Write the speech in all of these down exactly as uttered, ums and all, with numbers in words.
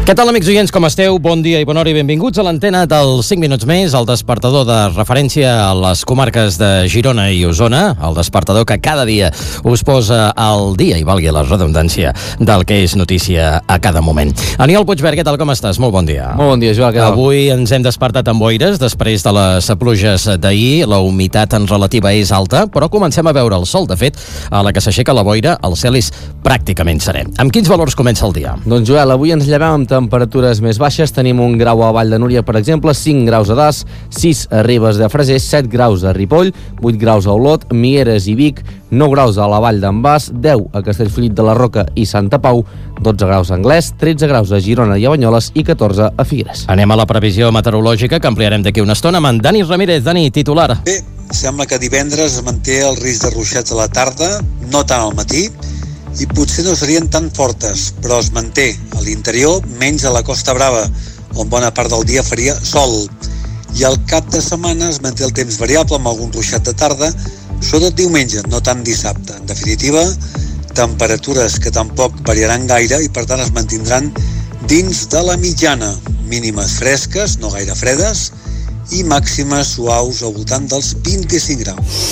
Què tal, amics oients, com esteu? Bon dia i bona hora i benvinguts a l'antena dels cinc minuts més, el despertador de referència a les comarques de Girona i Osona, el despertador que cada dia us posa al dia, i valgui la redundància, del que és notícia a cada moment. Aniol Puigverd, què tal, com estàs? Molt bon dia. Molt bon dia, Joel, què tal? Avui ens hem despertat amb boires, després de les pluges d'ahir, la humitat en relativa és alta, però comencem a veure el sol. De fet, a la que s'aixeca la boira, el cel és pràcticament serè. Amb quins valors comença el dia? Doncs, Joel, avui ens llevem amb temperatures més baixes. Tenim un grau a Vall de Núria, per exemple, cinc graus a Das, sis a Ribes de Freser, set graus a Ripoll, vuit graus a Olot, Mieres i Vic, nou graus a la Vall d'en Bas, deu a Castellfollit de la Roca i Santa Pau, dotze graus a Anglès, tretze graus a Girona i a Banyoles i catorze a Figueres. Anem a la previsió meteorològica que ampliarem d'aquí una estona amb en Dani Ramírez. Dani, titular. Bé, sembla que divendres es manté el risc de ruixats a la tarda, no tant al matí, i potser no serien tan fortes, però es manté a l'interior, menys a la Costa Brava, on bona part del dia faria sol. I al cap de setmana es manté el temps variable amb algun ruixat de tarda, sobretot diumenge, no tant dissabte. En definitiva, temperatures que tampoc variaran gaire i per tant es mantindran dins de la mitjana, mínimes fresques, no gaire fredes, i màximes suaus al voltant dels vint-i-cinc graus.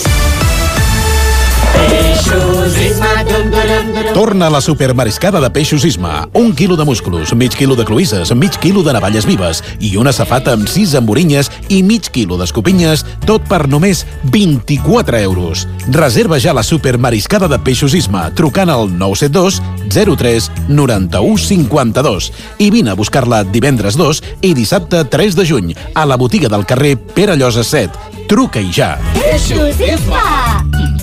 Torna a la supermariscada de Peixos Isma. Un quilo de músculs, mig quilo de cloïsses, mig quilo de navalles vives i una safata amb sis emborinyes i mig quilo d'escopinyes, tot per només vint-i-quatre euros. Reserva ja la supermariscada de Peixos Isma trucant al nou set dos zero tres nou u cinc dos i vine a buscar-la divendres dos i dissabte tres de juny a la botiga del carrer Pere Llosa set. Truca-hi ja. Peixos Isma!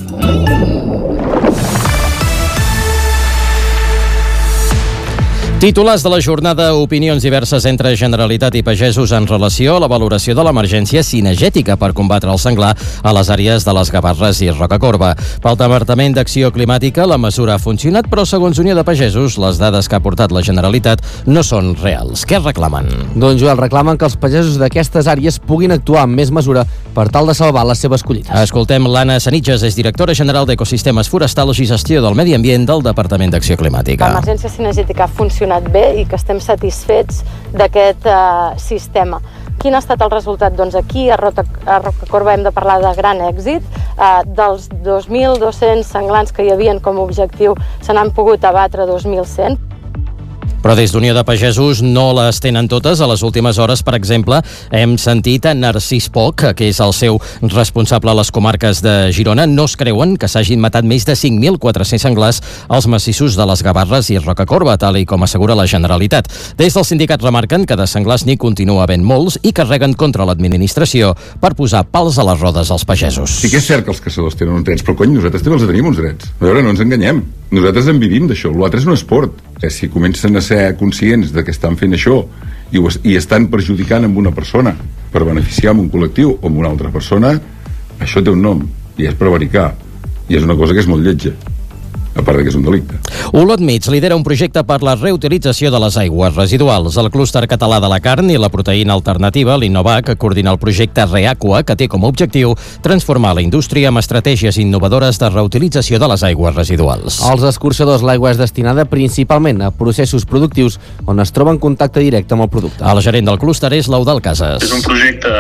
Titulars de la jornada, opinions diverses entre Generalitat i pagesos en relació a la valoració de l'emergència cinegètica per combatre el senglar a les àrees de les Gavarres i Rocacorba. Pel Departament d'Acció Climàtica, la mesura ha funcionat, però segons Unió de Pagesos, les dades que ha portat la Generalitat no són reals. Què reclamen? Doncs, Joel, reclamen que els pagesos d'aquestes àrees puguin actuar amb més mesura per tal de salvar les seves collites. Escoltem l'Anna Sanitges, és directora general d'Ecosistemes Forestals i Gestió del Medi Ambient del Departament d'Acció Climàtica. L'emergència cinegètica ha funcionat bé i que estem satisfets d'aquest eh, sistema. Quin ha estat el resultat? Doncs aquí a, Rota, a Rocacorba hem de parlar de gran èxit. Eh, dels dos mil dos-cents senglars que hi havien com a objectiu se n'han pogut abatre dos mil cent. Però des d'Unió de Pagesos no les tenen totes. A les últimes hores, per exemple, hem sentit a Narcís Poch, que és el seu responsable a les comarques de Girona. No es creuen que s'hagin matat més de cinc mil quatre-cents senglars als massissos de les Gavarres i Rocacorba, tal i com assegura la Generalitat. Des del sindicat remarquen que de senglars n'hi continua havent molts i carreguen contra l'administració per posar pals a les rodes als pagesos. Sí que és cert que els caçadors tenen uns drets, però cony, nosaltres també els tenim uns drets. A veure, no ens enganyem. Nosaltres en vivim d'això. L'altre és un esport. Si comencen a ser conscients de que estan fent això i, ho, i estan perjudicant amb una persona per beneficiar amb un col·lectiu o amb una altra persona, això té un nom i és prevaricar, i és una cosa que és molt lletja, a part que és un delicte. Olot Mig lidera un projecte per la reutilització de les aigües residuals. El clúster català de la carn i la proteïna alternativa, l'Innovac, coordina el projecte Reaqua, que té com a objectiu transformar la indústria amb estratègies innovadores de reutilització de les aigües residuals. Als escorxadors l'aigua és destinada principalment a processos productius on es troba en contacte directe amb el producte. El gerent del clúster és l'Eudald Casas. És un projecte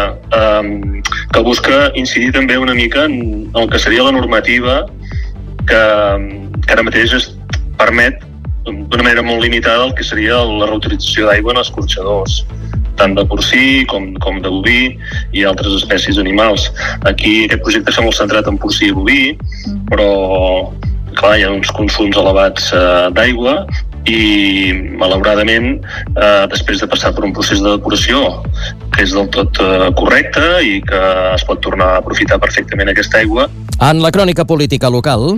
eh, que busca incidir també una mica en el que seria la normativa que, que ara mateix es permet d'una manera molt limitada el que seria la reutilització d'aigua en escorxadors, tant de porcí com, com de boví i altres espècies animals. Aquí aquest projecte està molt centrat en porcí i boví, però clar, hi ha uns consums elevats eh, d'aigua i malauradament eh, després de passar per un procés de depuració que és del tot eh, correcte i que es pot tornar a aprofitar perfectament aquesta aigua. En la crònica política local,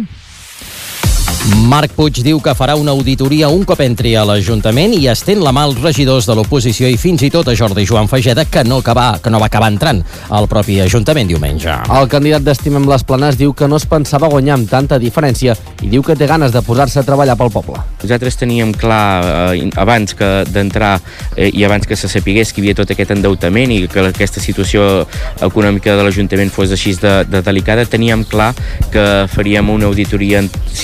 Marc Puig diu que farà una auditoria un cop entri a l'Ajuntament i estén la mà als regidors de l'oposició i fins i tot a Jordi Joan Fageda, que no, acabà, que no va acabar entrant al propi Ajuntament diumenge. El candidat d'Estimem les Planes diu que no es pensava guanyar amb tanta diferència i diu que té ganes de posar-se a treballar pel poble. Nosaltres teníem clar, eh, abans que d'entrar eh, i abans que se sapigués que hi havia tot aquest endeutament i que aquesta situació econòmica de l'Ajuntament fos així de, de delicada, teníem clar que faríem una auditoria tant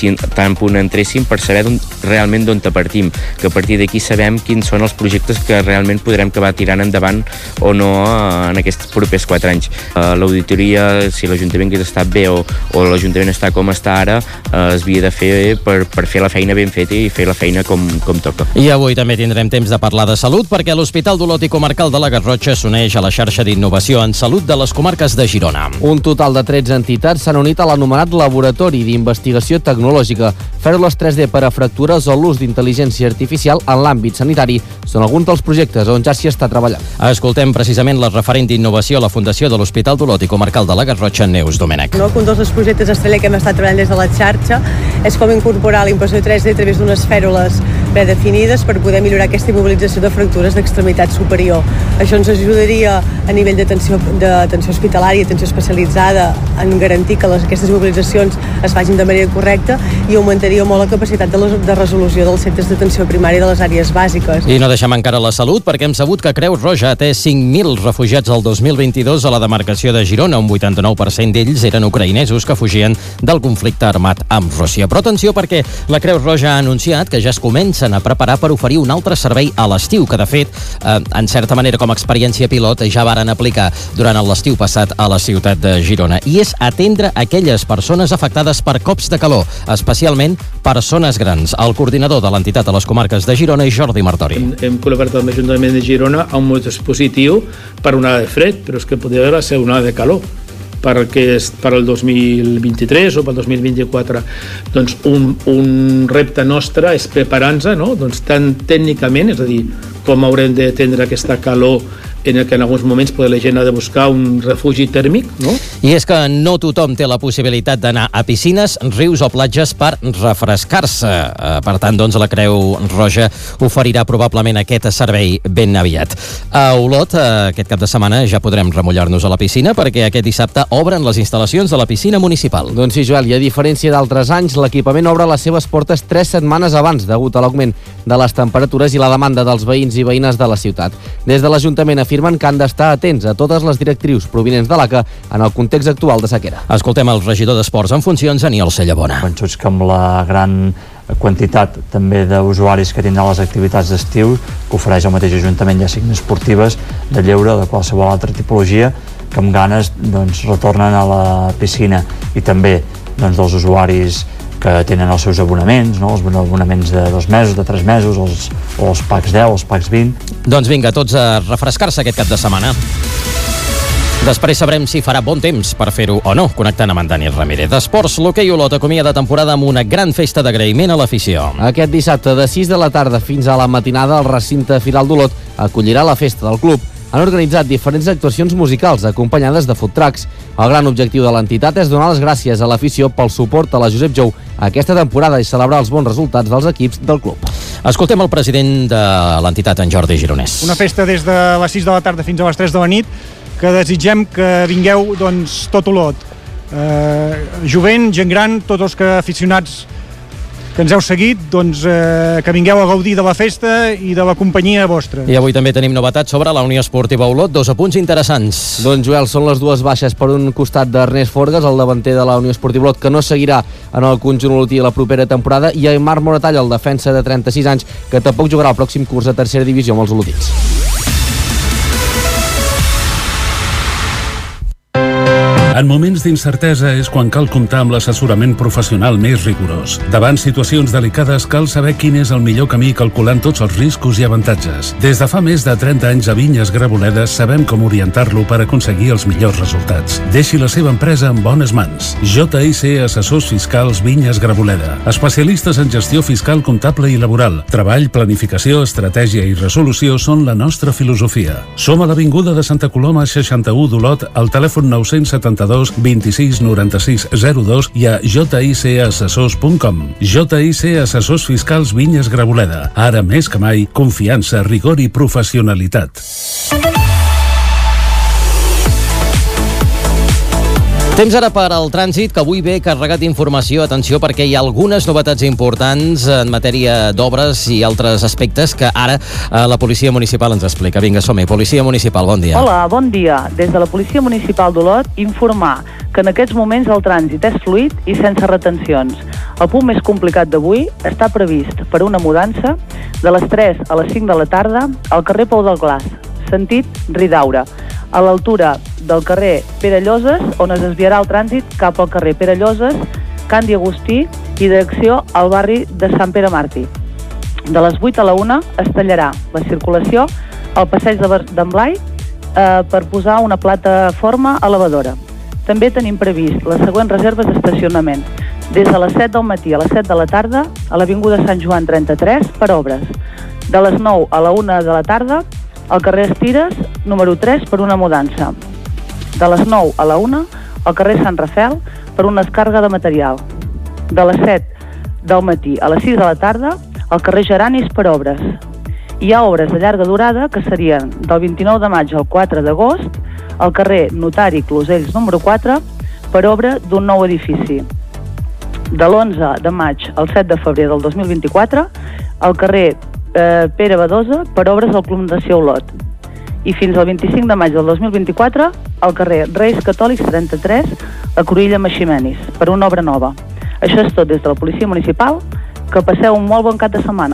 gran punt entréssim per saber d'on, realment d'on te partim, que a partir d'aquí sabem quins són els projectes que realment podrem acabar tirant endavant o no en aquests propers quatre anys. L'auditoria, si l'Ajuntament hagués estat bé o, o l'Ajuntament està com està ara, es havia de fer per, per fer la feina ben feta i fer la feina com, com toca. I avui també tindrem temps de parlar de salut perquè l'Hospital d'Olot i Comarcal de la Garrotxa s'uneix a la xarxa d'innovació en salut de les comarques de Girona. Un total de tretze entitats s'han unit a l'anomenat Laboratori d'Investigació Tecnològica. Fèrmules tres D per a fractures o l'ús d'intel·ligència artificial en l'àmbit sanitari són alguns dels projectes on ja s'hi està treballant. Escoltem precisament la referent d'innovació a la Fundació de l'Hospital d'Olot i Comarcal de la Garrotxa, Neus Domènech. No, un dels projectes estrella que hem estat treballant des de la xarxa és com incorporar la impressió tres D a través d'unes fèrules predefinides per poder millorar aquesta immobilització de fractures d'extremitat superior. Això ens ajudaria a nivell d'atenció d'atenció hospitalària, atenció especialitzada, en garantir que les, aquestes immobilitzacions es facin de manera correcta i augmentaria molt la capacitat de, les, de resolució dels centres d'atenció primària de les àrees bàsiques. I no deixem encara la salut perquè hem sabut que Creu Roja ha atès cinc mil refugiats el dos mil vint-i-dos a la demarcació de Girona. Un vuitanta-nou per cent d'ells eren ucraïnesos que fugien del conflicte armat amb Rússia. Però atenció perquè la Creu Roja ha anunciat que ja es comencen a preparar per oferir un altre servei a l'estiu, que de fet, eh, en certa manera com a experiència pilot, ja varen aplicar durant l'estiu passat a la ciutat de Girona. I és atendre aquelles persones afectades per cops de calor, especialment persones grans. El coordinador de l'entitat a les comarques de Girona és Jordi Martori. Hem, hem col·laborat amb l'Ajuntament de Girona a un dispositiu per una onada de fred, però és que podria ser una onada de calor, perquè és per al dos mil vint-i-tres o pel dos mil vint-i-quatre. Doncs un, un repte nostre és preparar-nos, no? Doncs tant tècnicament, és a dir, com haurem d'atendre aquesta calor en el que en alguns moments la gent ha de buscar un refugi tèrmic, no? I és que no tothom té la possibilitat d'anar a piscines, rius o platges per refrescar-se. Per tant, doncs, la Creu Roja oferirà probablement aquest servei ben aviat. A Olot, aquest cap de setmana, ja podrem remullar-nos a la piscina perquè aquest dissabte obren les instal·lacions de la piscina municipal. Doncs sí, Joel, i a diferència d'altres anys, l'equipament obre les seves portes tres setmanes abans, degut a l'augment de les temperatures i la demanda dels veïns i veïnes de la ciutat. Des de l'Ajuntament afirmen que han d'estar atents a totes les directrius provinents de l'A C A en el context actual de sequera. Escoltem el regidor d'Esports en funcions, Aniol Cellabona. Convençuts que amb la gran quantitat també d'usuaris que tindran les activitats d'estiu que ofereix el mateix Ajuntament, ja siguin esportives, de lleure o de qualsevol altra tipologia, que amb ganes doncs, retornen a la piscina, i també doncs, dels usuaris que tenen els seus abonaments, no? Els abonaments de dos mesos, de tres mesos, els, o els packs deu, els packs vint. Doncs vinga, tots a refrescar-se aquest cap de setmana. Després sabrem si farà bon temps per fer-ho o no, connectant amb en Dani Ramírez. Esports, l'hoquei Olot acomiada temporada amb una gran festa d'agraïment a l'afició. Aquest dissabte de sis de la tarda fins a la matinada el recinte Firal d'Olot acollirà la festa del club. Han organitzat diferents actuacions musicals acompanyades de food trucks. El gran objectiu de l'entitat és donar les gràcies a l'afició pel suport a la Josep Jou aquesta temporada i celebrar els bons resultats dels equips del club. Escoltem el president de l'entitat, en Jordi Gironès. Una festa des de les sis de la tarda fins a les tres de la nit que desitgem que vingueu doncs, tot Olot. Eh, jovent, gent gran, tots els que aficionats que ens heu seguit, doncs, eh, que vingueu a gaudir de la festa i de la companyia vostra. I avui també tenim novetats sobre la Unió Esportiva Olot, dos apunts interessants. Doncs, Joel, són les dues baixes per un costat d'Ernest Forgas, el davanter de la Unió Esportiva Olot, que no seguirà en el conjunt olotí la propera temporada, i Aimar Moratall, el defensa de trenta-sis anys, que tampoc jugarà el pròxim curs a tercera divisió amb els olotins. En moments d'incertesa és quan cal comptar amb l'assessorament professional més rigorós. Davant situacions delicades cal saber quin és el millor camí calculant tots els riscos i avantatges. Des de fa més de trenta anys a Vinyes Graboledes sabem com orientar-lo per aconseguir els millors resultats. Deixi la seva empresa en bones mans. J I C Assessors Fiscals Vinyes Graboleda. Especialistes en gestió fiscal, comptable i laboral. Treball, planificació, estratègia i resolució són la nostra filosofia. Som a l'Avinguda de Santa Coloma seixanta-u d'Olot, al telèfon nou cents setanta-dos vint-i-sis noranta-sis zero dos i a jicassessors punt com. J I C Assessors Fiscals Vinyes Graboleda. Ara més que mai, confiança, rigor i professionalitat. Temps ara per al trànsit, que avui ve carregat d'informació. Atenció, perquè hi ha algunes novetats importants en matèria d'obres i altres aspectes que ara eh, la Policia Municipal ens explica. Vinga, som-hi. Policia Municipal, bon dia. Hola, bon dia. Des de la Policia Municipal d'Olot, informar que en aquests moments el trànsit és fluid i sense retencions. El punt més complicat d'avui està previst per una mudança de les tres a les cinc de la tarda al carrer Pou del Glaç, sentit Ridaura, a l'altura del carrer Pere Lloses, on es desviarà el trànsit cap al carrer Pere Lloses, Candi Agustí i direcció al barri de Sant Pere Màrtir. De les vuit a la una es tallarà la circulació al passeig d'en Blai eh, per posar una plataforma elevadora. També tenim previst les següents reserves d'estacionament. Des de les set del matí a les set de la tarda a l'Avinguda Sant Joan trenta-tres per obres. De les nou a la una de la tarda al carrer Estires, número tres, per una mudança. De les nou a la una al carrer Sant Rafel per una descàrrega de material. De les set del matí a les sis de la tarda al carrer Geranis per obres. Hi ha obres de llarga durada que serien del vint-i-nou de maig al quatre d'agost al carrer Notari Closells número quatre per obra d'un nou edifici. De l'onze de maig al set de febrer del dos mil vint-i-quatre al carrer eh, Pere Badosa per obres del Club Natació Olot. I fins al vint-i-cinc de maig del dos mil vint-i-quatre al carrer Reis Catòlics trenta-tres a Cruïlla Maximenis per una obra nova. Això és tot des de la Policia Municipal. Que passeu un molt bon cap de setmana.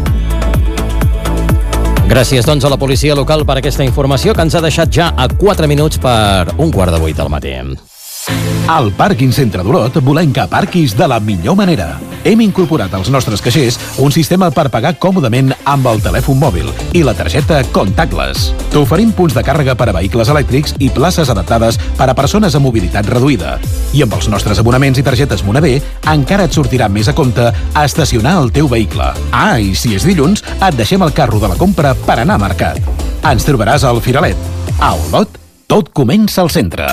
Gràcies, doncs, a la policia local per aquesta informació que ens ha deixat ja a quatre minuts per un quart de vuit del matí. Al Pàrquing Centre d'Olot volem que aparquis de la millor manera. Hem incorporat als nostres caixers un sistema per pagar còmodament amb el telèfon mòbil i la targeta contactless. T'oferim punts de càrrega per a vehicles elèctrics i places adaptades per a persones amb mobilitat reduïda. I amb els nostres abonaments i targetes Monavé encara et sortirà més a compte a estacionar el teu vehicle. Ah, i si és dilluns, et deixem el carro de la compra per anar a mercat. Ens trobaràs al Firalet. A Olot, tot comença al centre.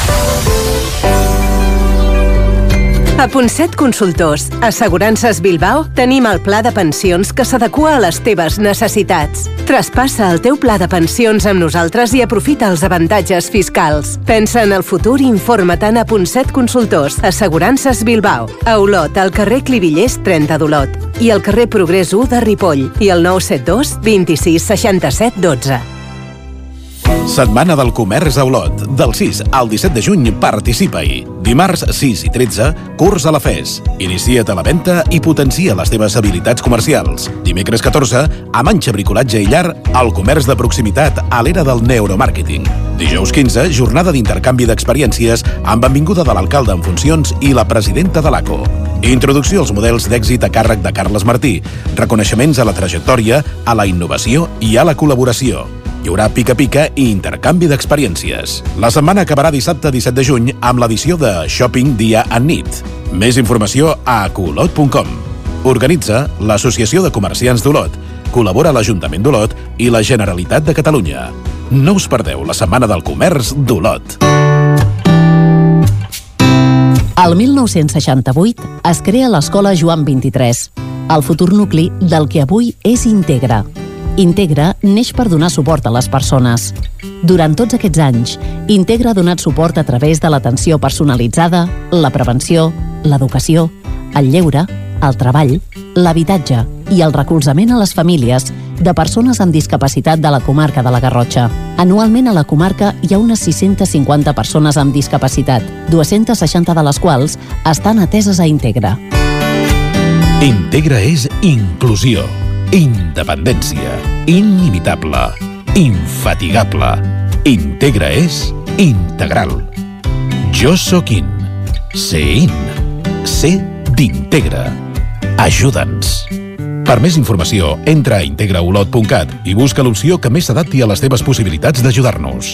A Ponset Consultors, Assegurances Bilbao, tenim el pla de pensions que s'adequa a les teves necessitats. Traspassa el teu pla de pensions amb nosaltres i aprofita els avantatges fiscals. Pensa en el futur i informa-te'n a Ponset Consultors, Assegurances Bilbao. A Olot, al carrer Clivillers trenta d'Olot. I al carrer Progrés u de Ripoll. I el nou set dos vint-i-sis seixanta-set dotze. Setmana del Comerç a Olot. Del sis al disset de juny participa-hi. Dimarts sis i tretze, curs a la F E S. Inicia't a la venda i potencia les teves habilitats comercials. Dimecres catorze, a Manxa Bricolatge i Llar, el comerç de proximitat a l'era del neuromàrqueting. Dijous quinze, jornada d'intercanvi d'experiències amb benvinguda de l'alcalde en funcions i la presidenta de l'A C O. Introducció als models d'èxit a càrrec de Carles Martí. Reconeixements a la trajectòria, a la innovació i a la col·laboració. Hi haurà pica-pica i intercanvi d'experiències. La setmana acabarà dissabte disset de juny amb l'edició de Shopping Dia and Nit. Més informació a colot punt com. Organitza l'Associació de Comerciants d'Olot. Col·labora l'Ajuntament d'Olot i la Generalitat de Catalunya. No us perdeu la Setmana del Comerç d'Olot. El mil nou-cents seixanta-vuit es crea l'Escola Joan vint-i-tres, el futur nucli del que avui és Integra. Integra neix per donar suport a les persones. Durant tots aquests anys, Integra ha donat suport a través de l'atenció personalitzada, la prevenció, l'educació, el lleure, el treball, l'habitatge i el recolzament a les famílies de persones amb discapacitat de la comarca de la Garrotxa. Anualment a la comarca hi ha unes sis-centes cinquanta persones amb discapacitat, dues-centes seixanta de les quals estan ateses a Integra. Integra és inclusió, independència, inimitable, infatigable. Integra és integral. Jo sóc in. Sé in. Sé d'Integra. Ajuda'ns. Per més informació, entra a integra olot punt cat i busca l'opció que més s'adapti a les teves possibilitats d'ajudar-nos.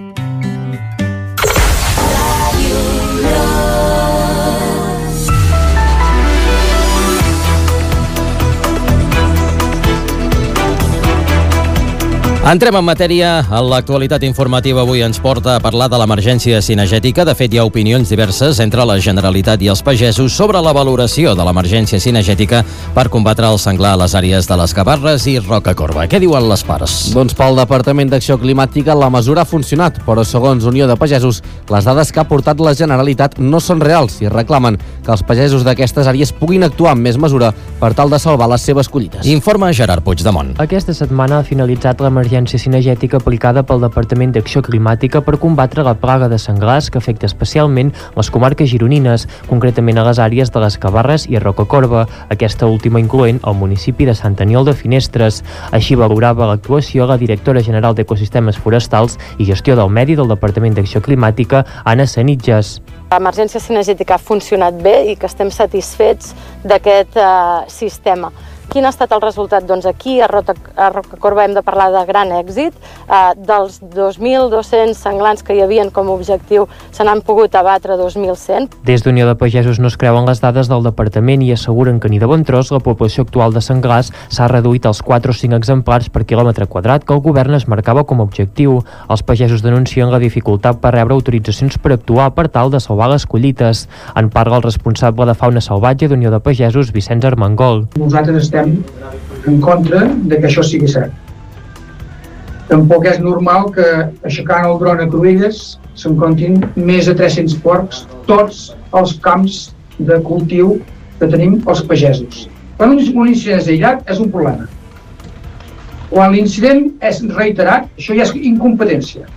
Entrem en matèria. L'actualitat informativa avui ens porta a parlar de l'emergència cinegètica. De fet, hi ha opinions diverses entre la Generalitat i els pagesos sobre la valoració de l'emergència cinegètica per combatre el senglar a les àrees de les Gavarres i Rocacorba. Què diuen les parts? Doncs pel Departament d'Acció Climàtica la mesura ha funcionat, però segons Unió de Pagesos, les dades que ha portat la Generalitat no són reals i reclamen que els pagesos d'aquestes àrees puguin actuar amb més mesura per tal de salvar les seves collites. Informa Gerard Puigdemont. Aquesta setmana ha finalitzat l'emergència cinegètica aplicada pel Departament d'Acció Climàtica per combatre la plaga de senglars que afecta especialment les comarques gironines, concretament a les àrees de les Cabarres i a Rocacorba, aquesta última incloent el municipi de Sant Aniol de Finestres. Així valorava l'actuació la directora general d'Ecosistemes Forestals i Gestió del Medi del Departament d'Acció Climàtica, Anna Sanitges. L'emergència cinegètica ha funcionat bé i que estem satisfets d'aquest eh, sistema. Quin ha estat el resultat? Doncs aquí a Rocacorba hem de parlar de gran èxit. Eh, dels dos mil dos-cents senglars que hi havien com a objectiu se n'han pogut abatre dos mil cent. Des d'Unió de Pagesos no es creuen les dades del departament i asseguren que ni de bon tros la població actual de senglars s'ha reduït als quatre o cinc exemplars per quilòmetre quadrat que el govern es marcava com a objectiu. Els pagesos denuncien la dificultat per rebre autoritzacions per actuar per tal de salvar les collites. En parla el responsable de fauna salvatge d'Unió de Pagesos, Vicenç Armengol. Nosaltres estem en contra de que això sigui cert. Tampoc és normal que aixecant el dron a Cruïlles se'n comptin més de tres-cents porcs tots els camps de cultiu que tenim els pagesos. Quan un incident és aïllat és un problema. Quan l'incident és reiterat, això ja és incompetència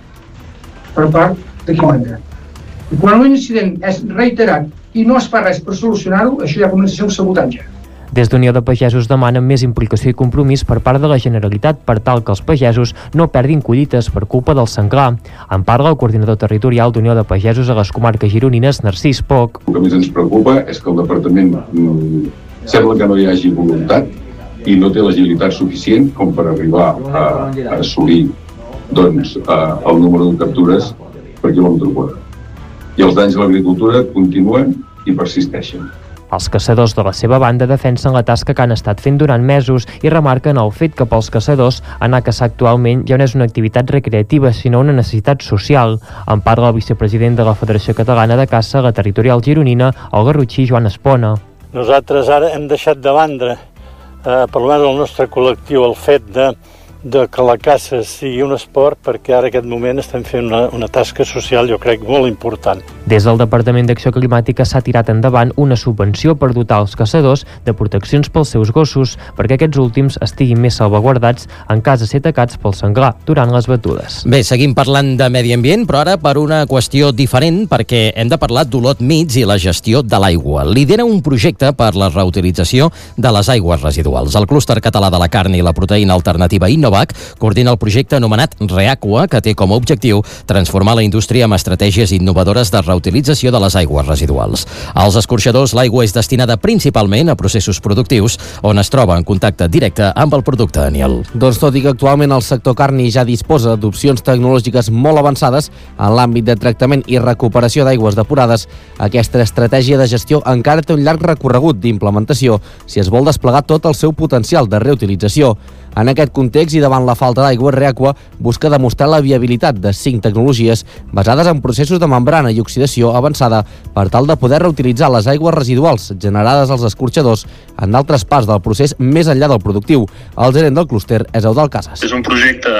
per part de qui manda. I quan un incident és reiterat i no es fa res per solucionar-ho, això ja comença a ser un sabotatge. Des d'Unió de Pagesos demanen més implicació i compromís per part de la Generalitat per tal que els pagesos no perdin collites per culpa del senglar. En parla el coordinador territorial d'Unió de Pagesos a les comarques gironines, Narcís Poch. El que més ens preocupa és que el departament mm, sembla que no hi hagi voluntat i no té l'agilitat suficient com per arribar a, a assolir doncs, a, el número de captures per quilòmetre quadrat. I els danys a l'agricultura continuen i persisteixen. Els caçadors de la seva banda defensen la tasca que han estat fent durant mesos i remarquen el fet que pels caçadors anar a caçar actualment ja no és una activitat recreativa sinó una necessitat social. En parla el vicepresident de la Federació Catalana de Caça, la territorial gironina, el garrotxí Joan Espona. Nosaltres ara hem deixat de banda, eh, per almenys el nostre col·lectiu, el fet de de que la caça sigui un esport perquè ara en aquest moment estem fent una, una tasca social, jo crec, molt important. Des del Departament d'Acció Climàtica s'ha tirat endavant una subvenció per dotar els caçadors de proteccions pels seus gossos perquè aquests últims estiguin més salvaguardats en cas de ser atacats pel senglar durant les batudes. Bé, seguim parlant de medi ambient, però ara per una qüestió diferent, perquè hem de parlar d'Olot Mig i la gestió de l'aigua. Lidera un projecte per la reutilització de les aigües residuals. El clúster català de la carn i la proteïna alternativa Innovac coordina el projecte anomenat Reaqua, que té com a objectiu transformar la indústria amb estratègies innovadores de reutilització de les aigües residuals. Als escorxadors, l'aigua és destinada principalment a processos productius on es troba en contacte directe amb el producte aniel. Doncs tot i que actualment el sector carni ja disposa d'opcions tecnològiques molt avançades en l'àmbit de tractament i recuperació d'aigües depurades, aquesta estratègia de gestió encara té un llarg recorregut d'implementació si es vol desplegar tot el seu potencial de reutilització. En aquest context i davant la falta d'aigua, Reaqua busca demostrar la viabilitat de cinc tecnologies basades en processos de membrana i oxidació avançada per tal de poder reutilitzar les aigües residuals generades als escorxadors en d'altres parts del procés més enllà del productiu. El gerent del clúster és Eudald Casas. És un projecte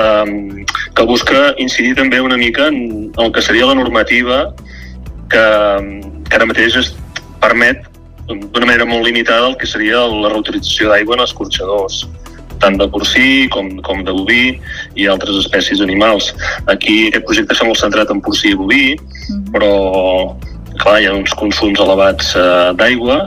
eh, que busca incidir també una mica en el que seria la normativa que, que ara mateix es permet d'una manera molt limitada el que seria la reutilització d'aigua en escorxadors, tant de porcí com, com de boví i altres espècies animals. Aquí aquest projecte està molt centrat en porcí i boví, però clar, hi ha uns consums elevats eh, d'aigua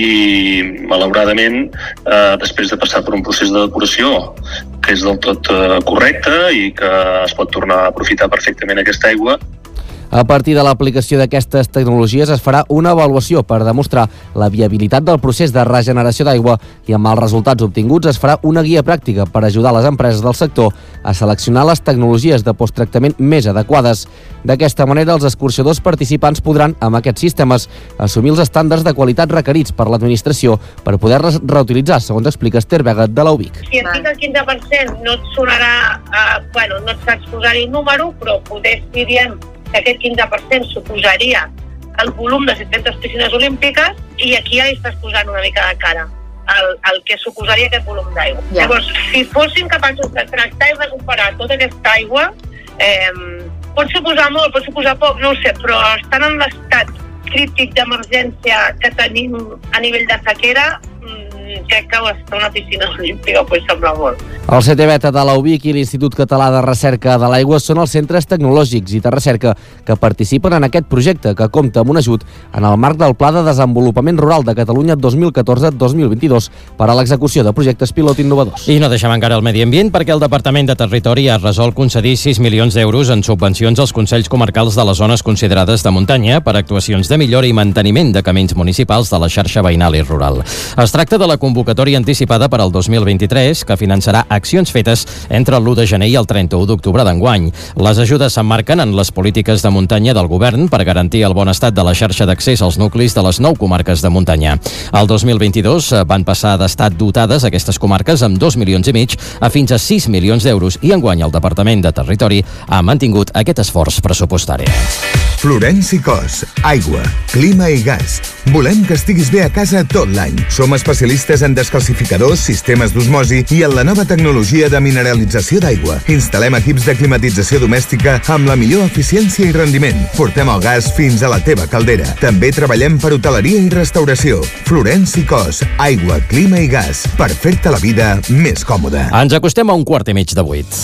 i malauradament eh, després de passar per un procés de depuració que és del tot eh, correcte i que es pot tornar a aprofitar perfectament aquesta aigua. A partir de l'aplicació d'aquestes tecnologies es farà una avaluació per demostrar la viabilitat del procés de regeneració d'aigua i amb els resultats obtinguts es farà una guia pràctica per ajudar les empreses del sector a seleccionar les tecnologies de posttractament més adequades. D'aquesta manera, els escorxadors participants podran, amb aquests sistemes, assumir els estàndards de qualitat requerits per l'administració per poder-les reutilitzar, segons explica Esther Vega de la U B I C. Si et dic el quinze per cent no et sonarà, eh, bueno, no et saps posar-hi un número, però poder si diem que aquest quinze per cent suposaria el volum de set-centes piscines olímpiques i aquí ja hi estàs posant una mica de cara el, el que suposaria aquest volum d'aigua. Ja. Llavors, si fóssim capaços de tractar i recuperar tota aquesta aigua, eh, pot suposar molt, pot suposar poc, no ho sé, però estan en l'estat crític d'emergència que tenim a nivell de sequera, crec que estar una piscina olímpica pues, sembla molt. El C T Beta de l'U B I C i l'Institut Català de Recerca de l'Aigua són els centres tecnològics i de recerca que participen en aquest projecte, que compta amb un ajut en el marc del Pla de Desenvolupament Rural de Catalunya dos mil catorze dos mil vint-i-dos per a l'execució de projectes pilot innovadors. I no deixem encara el medi ambient perquè el Departament de Territori ha resolt concedir sis milions d'euros en subvencions als Consells Comarcals de les zones considerades de muntanya per actuacions de millora i manteniment de camins municipals de la xarxa veïnal i rural. Es tracta de la convocatòria anticipada per al dos mil vint-i-tres, que finançarà accions fetes entre l'u de gener i el trenta-u d'octubre d'enguany. Les ajudes s'emmarquen en les polítiques de muntanya del govern per garantir el bon estat de la xarxa d'accés als nuclis de les nou comarques de muntanya. El dos mil vint-i-dos van passar d'estar dotades aquestes comarques amb dos milions i mig a fins a sis milions d'euros i enguany el Departament de Territori ha mantingut aquest esforç pressupostari. Florenci Cos, aigua, clima i gas. Volem que estiguis bé a casa tot l'any. Som especialistes en descalcificadors, sistemes d'osmosi i en la nova tecnologia de mineralització d'aigua. Instal·lem equips de climatització domèstica amb la millor eficiència i rendiment. Portem el gas fins a la teva caldera. També treballem per hoteleria i restauració. Florenci Cos, aigua, clima i gas. Per fer-te la vida més còmoda. Ens acostem a un quart i mig de vuit.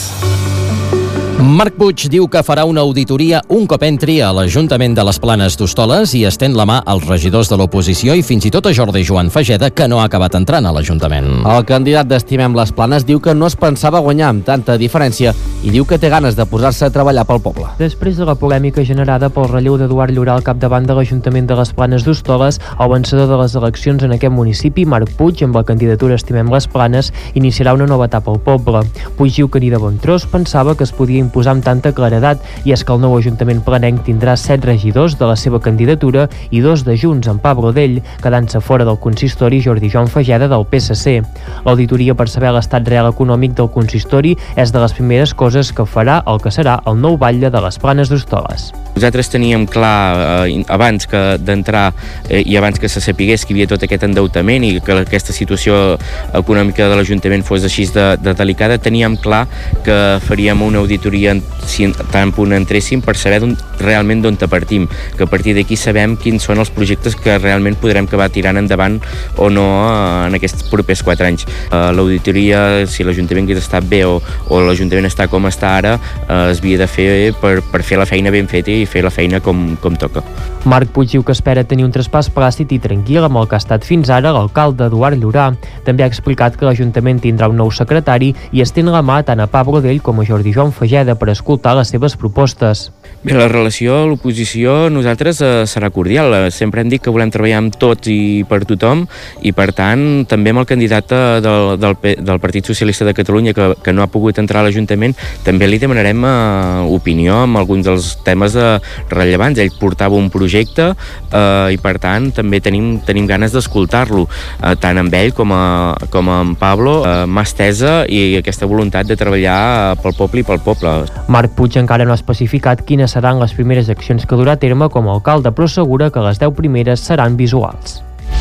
Marc Puig diu que farà una auditoria un cop entri a l'Ajuntament de les Planes d'Hostoles i estén la mà als regidors de l'oposició i fins i tot a Jordi Joan Fageda, que no ha acabat entrant a l'Ajuntament. El candidat d'Estimem les Planes diu que no es pensava guanyar amb tanta diferència i diu que té ganes de posar-se a treballar pel poble. Després de la polèmica generada pel relleu d'Eduard Llorà al capdavant de l'Ajuntament de les Planes d'Hostoles, el vencedor de les eleccions en aquest municipi, Marc Puig, amb la candidatura Estimem les Planes, iniciarà una nova etapa al poble. Puig diu que ni de bon tros pensava que es podia imposar amb tanta claredat, i és que el nou Ajuntament planenc tindrà set regidors de la seva candidatura i dos de Junts, en Pablo Dell, quedant-se fora del consistori, Jordi Joan Fageda del P S C. L'auditoria per saber l'estat real econòmic del consistori és de les primeres coses que farà el que serà el nou batlle de les Planes d'Hostoles. Nosaltres teníem clar, eh, abans que d'entrar eh, i abans que se sapigués que hi havia tot aquest endeutament i que aquesta situació econòmica de l'Ajuntament fos així de, de delicada, teníem clar que faríem una auditoria si tant punt entréssim per saber on, realment d'on partim, que a partir d'aquí sabem quins són els projectes que realment podrem acabar tirant endavant o no eh, en aquests propers quatre anys. Eh, L'auditoria, si l'Ajuntament hagués estat bé o, o l'Ajuntament està com està ara, eh, es havia de fer per, per fer la feina ben feta i fer la feina com, com toca. Marc Puig diu que espera tenir un traspàs plàcid i tranquil amb el que ha estat fins ara l'alcalde Eduard Llorà. També ha explicat que l'Ajuntament tindrà un nou secretari i estén la mà tant a Pablo Dell com a Jordi Joan Fageda per escoltar les seves propostes. Bé, la relació a l'oposició nosaltres eh, serà cordial. Sempre hem dit que volem treballar amb tots i per tothom i, per tant, també amb el candidat del, del, del Partit Socialista de Catalunya que, que no ha pogut entrar a l'Ajuntament, també li demanarem eh, opinió amb alguns dels temes de rellevants. Ell portava un projecte eh, i, per tant, també tenim, tenim ganes d'escoltar-lo, eh, tant amb ell com, a, com amb Pablo, eh, mà estesa i aquesta voluntat de treballar pel poble i pel poble. Marc Puig encara no ha especificat quines seran les primeres accions que durà a terme com a alcalde, però assegura que les deu primeres seran visuals.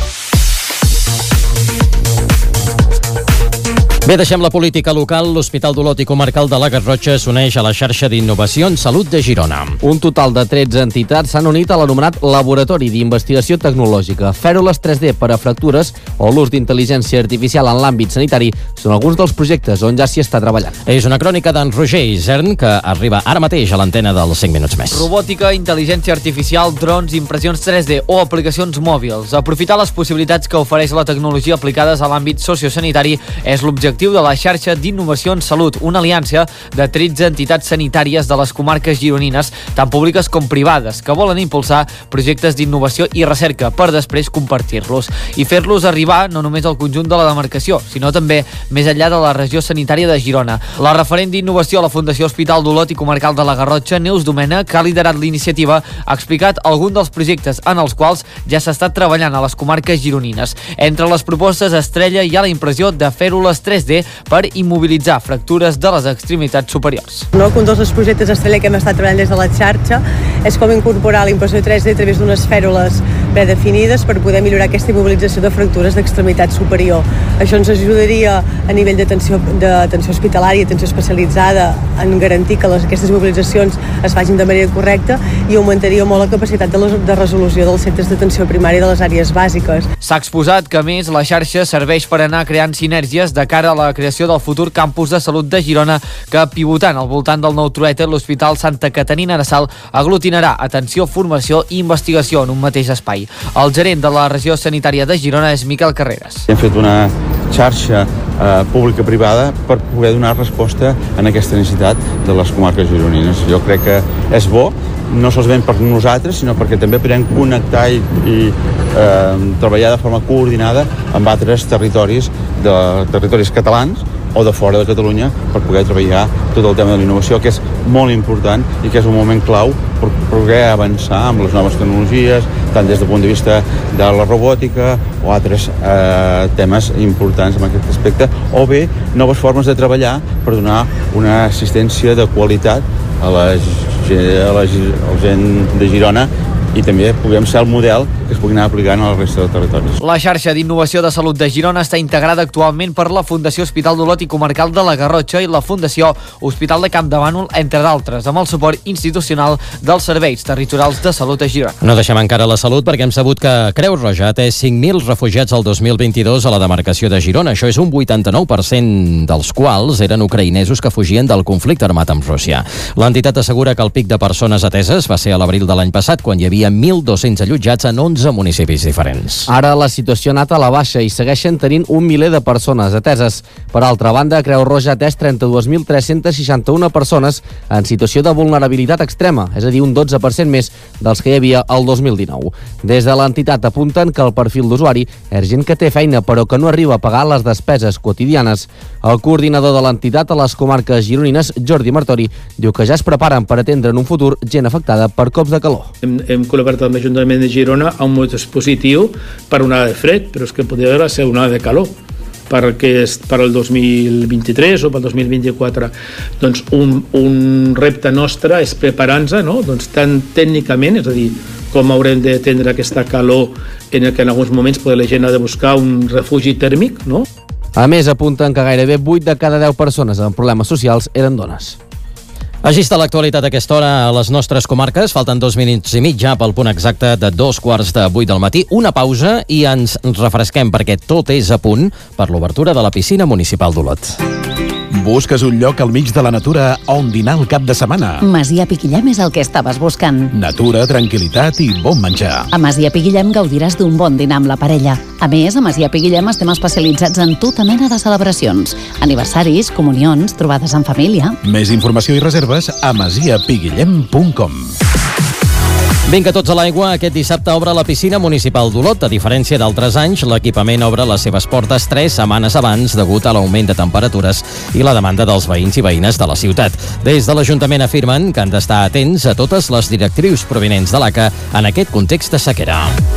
Bé, deixem la política local. L'Hospital d'Olot i Comarcal de la Garrotxa s'uneix a la xarxa d'innovació en salut de Girona. Un total de tretze entitats s'han unit a l'anomenat Laboratori d'Investigació Tecnològica. Fèrules tres D per a fractures o l'ús d'intel·ligència artificial en l'àmbit sanitari són alguns dels projectes on ja s'hi està treballant. És una crònica d'en Roger Isern que arriba ara mateix a l'antena dels cinc minuts més. Robòtica, intel·ligència artificial, drons, impressions tres D o aplicacions mòbils. Aprofitar les possibilitats que ofereix la tecnologia aplicades a l'àmbit sociosanitari és l'objectiu de la xarxa d'innovació en salut, una aliança de tretze entitats sanitàries de les comarques gironines, tant públiques com privades, que volen impulsar projectes d'innovació i recerca per després compartir-los i fer-los arribar no només al conjunt de la demarcació, sinó també més enllà de la regió sanitària de Girona. La referent d'innovació a la Fundació Hospital d'Olot i Comarcal de la Garrotxa, Neus Domena, que ha liderat l'iniciativa, ha explicat algun dels projectes en els quals ja s'ha estat treballant a les comarques gironines. Entre les propostes estrella hi ha la impressió de fèrules tres D per immobilitzar fractures de les extremitats superiors. No, un dels projectes estrella que hem estat treballant des de la xarxa és com incorporar la impressió tres D a través d'unes fèrules predefinides per poder millorar aquesta immobilització de fractures d'extremitat superior. Això ens ajudaria a nivell d'atenció d'atenció hospitalària, atenció especialitzada, en garantir que les, aquestes immobilitzacions es facin de manera correcta i augmentaria molt la capacitat de, les, de resolució dels centres d'atenció primària de les àrees bàsiques. S'ha exposat que, a més, la xarxa serveix per anar creant sinergies de cara a la creació del futur campus de salut de Girona, que, pivotant al voltant del nou trueta, l'Hospital Santa Caterina de Salt aglutinarà atenció, formació i investigació en un mateix espai. El gerent de la regió sanitària de Girona és Miquel Carreras. Hem fet una xarxa eh, pública-privada per poder donar resposta a aquesta necessitat de les comarques gironines. Jo crec que és bo, no solament per nosaltres, sinó perquè també podem connectar i, i eh, treballar de forma coordinada amb altres territoris, de, territoris catalans o de fora de Catalunya, per poder treballar tot el tema de l'innovació, que és molt important i que és un moment clau per poder avançar amb les noves tecnologies, tant des del punt de vista de la robòtica o altres eh, temes importants en aquest aspecte, o bé noves formes de treballar per donar una assistència de qualitat a la, a la, a la gent de Girona i també puguem ser el model que es pugui anar aplicant a la resta de territoris. La xarxa d'innovació de salut de Girona està integrada actualment per la Fundació Hospital d'Olot i Comarcal de la Garrotxa i la Fundació Hospital de Campdevànol, entre d'altres, amb el suport institucional dels serveis territorials de salut a Girona. No deixem encara la salut perquè hem sabut que Creu Roja ha atès cinc mil refugiats el dos mil vint-i-dos a la demarcació de Girona. Això és un vuitanta-nou per cent dels quals eren ucraïnesos que fugien del conflicte armat amb Rússia. L'entitat assegura que el pic de persones ateses va ser a l'abril de l'any passat, quan hi havia mil dos-cents allotjats en onze municipis diferents. Ara la situació ha anat a la baixa i segueixen tenint un miler de persones ateses. Per altra banda, Creu Roja ha atès trenta-dues mil tres-cents seixanta-una persones en situació de vulnerabilitat extrema, és a dir, un dotze per cent més dels que hi havia el dos mil dinou. Des de l'entitat apunten que el perfil d'usuari és gent que té feina però que no arriba a pagar les despeses quotidianes. El coordinador de l'entitat a les comarques gironines, Jordi Martori, diu que ja es preparen per atendre en un futur gent afectada per cops de calor. Hem, hem col·laborat amb l'Ajuntament de Girona a un dispositiu per una de fred, però és que podria ser una de calor, perquè és per al dos mil vint-i-tres o pel dos mil vint-i-quatre. Doncs un, un repte nostre és preparar-nos, no? Doncs tant tècnicament, és a dir, com haurem d'atendre aquesta calor en el que en alguns moments poder la gent ha de buscar un refugi tèrmic, no? A més, apunten que gairebé vuit de cada deu persones amb problemes socials eren dones. Així està l'actualitat a aquesta hora a les nostres comarques. Falten dos minuts i mig ja pel punt exacte de dos quarts de vuit del matí. Una pausa i ens refresquem perquè tot és a punt per l'obertura de la piscina municipal d'Olot. Busques un lloc al mig de la natura on dinar el cap de setmana. Masia Piquillem és el que estaves buscant. Natura, tranquil·litat i bon menjar. A Masia Piquillem gaudiràs d'un bon dinar amb la parella. A més, a Masia Piquillem estem especialitzats en tota mena de celebracions. Aniversaris, comunions, trobades en família. Més informació i reserves a masia piguillem punt com. Vinga tots a l'aigua, aquest dissabte obre la piscina municipal d'Olot. A diferència d'altres anys, l'equipament obre les seves portes tres setmanes abans degut a l'augment de temperatures i la demanda dels veïns i veïnes de la ciutat. Des de l'Ajuntament afirmen que han d'estar atents a totes les directrius provinents de l'A C A en aquest context de sequera.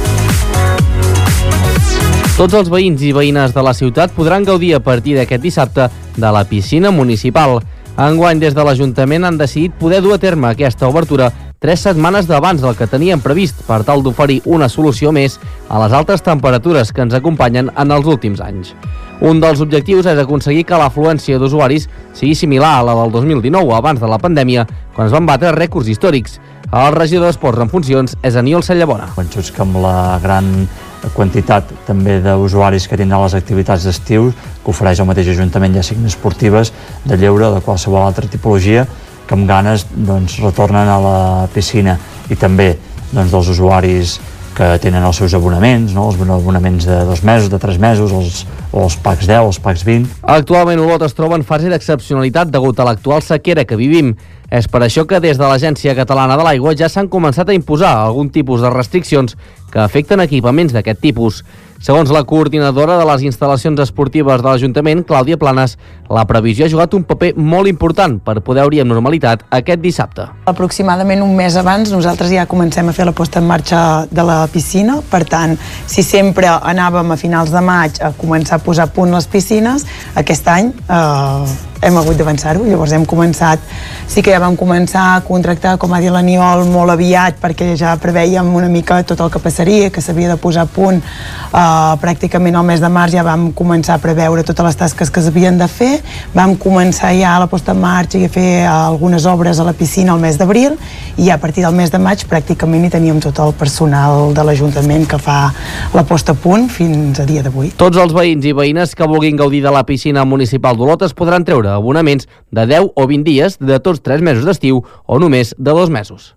Tots els veïns i veïnes de la ciutat podran gaudir a partir d'aquest dissabte de la piscina municipal. Enguany, des de l'Ajuntament han decidit poder dur a terme aquesta obertura tres setmanes d'abans del que tenien previst per tal d'oferir una solució més a les altes temperatures que ens acompanyen en els últims anys. Un dels objectius és aconseguir que l'afluència d'usuaris sigui similar a la del dos mil dinou, abans de la pandèmia, quan es van batre rècords històrics. El regidor d'Esports en funcions és Aniol Sallabona. Convençuts que amb la gran quantitat també d'usuaris que tindran les activitats d'estiu que ofereix el mateix Ajuntament, ja siguin esportives, de lleure o de qualsevol altra tipologia, que amb ganes doncs, retornen a la piscina, i també doncs, dels usuaris que tenen els seus abonaments, no? Els abonaments de dos mesos, de tres mesos, els, o els packs deu, els packs vint. Actualment Olot es troba en fase d'excepcionalitat degut a l'actual sequera que vivim. És per això que des de l'Agència Catalana de l'Aigua ja s'han començat a imposar algun tipus de restriccions que afecten equipaments d'aquest tipus. Segons la coordinadora de les instal·lacions esportives de l'Ajuntament, Clàudia Planes, la previsió ha jugat un paper molt important per poder obrir amb normalitat aquest dissabte. Aproximadament un mes abans nosaltres ja comencem a fer la posta en marxa de la piscina, per tant, si sempre anàvem a finals de maig a començar a posar a punt les piscines, aquest any eh, hem hagut d'avançar-ho. Llavors hem començat, sí que ja vam començar a contractar, com ha dit l'Aniol, molt aviat, perquè ja preveiem una mica tot el que passaria, que s'havia de posar a punt. Uh, pràcticament al mes de març ja vam començar a preveure totes les tasques que s'havien de fer, vam començar ja a la posta en marxa i a fer uh, algunes obres a la piscina al mes d'abril, i a partir del mes de maig pràcticament hi teníem tot el personal de l'Ajuntament que fa la posta a punt fins a dia d'avui. Tots els veïns i veïnes que vulguin gaudir de la piscina municipal d'Olot es podran treure abonaments de deu o vint dies de tots tres mesos d'estiu o només de dos mesos.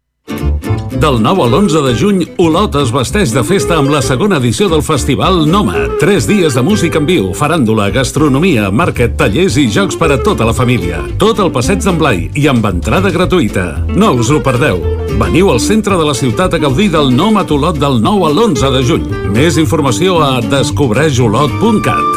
Del nou al onze de juny, Olot es vesteix de festa amb la segona edició del Festival Noma. Tres dies de música en viu, faràndula, gastronomia, màrquet, tallers i jocs per a tota la família. Tot el passeig d'en Blai i amb entrada gratuïta. No us ho perdeu. Veniu al centre de la ciutat a gaudir del Noma Olot del nou a l'onze de juny. Més informació a descobreix olot punt cat.